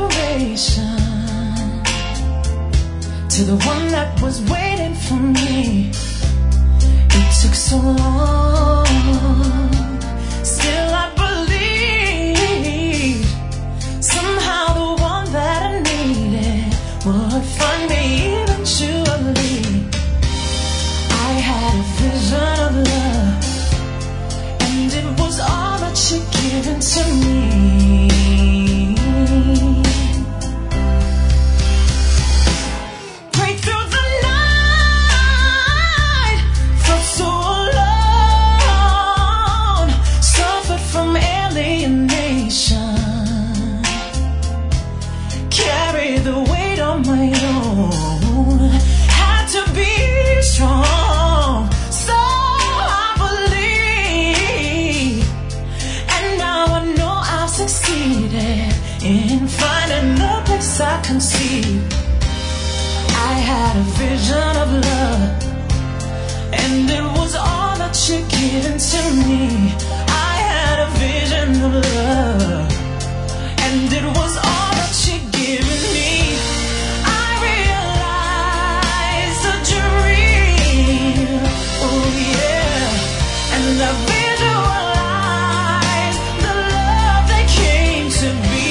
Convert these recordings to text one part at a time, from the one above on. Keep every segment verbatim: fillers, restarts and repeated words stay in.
inspiration to the one that was waiting for me. It took so long, still I believe somehow the one that I needed would find me eventually. I had a vision of love, and it was all that you'd given to me. Prayed through the night, felt so alone, suffered from alienation, carried the weight on my own, had to be strong, so I believe, and now I know I've succeeded in finding the place I conceived. I had a vision of love, and it was all that you'd given to me. I had a vision of love, and it was all that you'd given me. I realized a dream, oh yeah, and I visualized the love that came to be.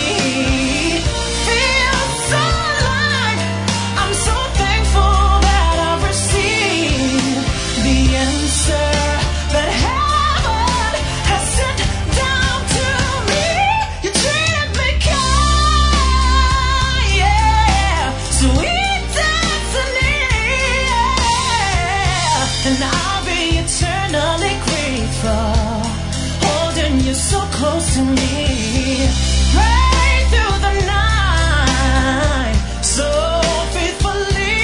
Feels so alive, I'm so thankful that I've received the answer that heaven has sent down to me. You treated me kind, yeah, sweet destiny, yeah, and I'll be eternally grateful, holding you so close to me. Pray through the night, so faithfully,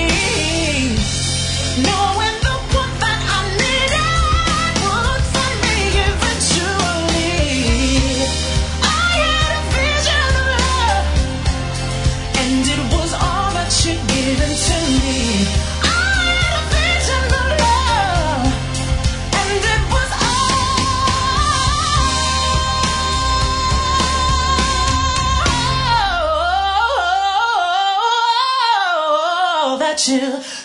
knowing the one that I needed would find me eventually. I had a vision of love, and it was all that you'd given to me. I had a vision of love, and it was all that you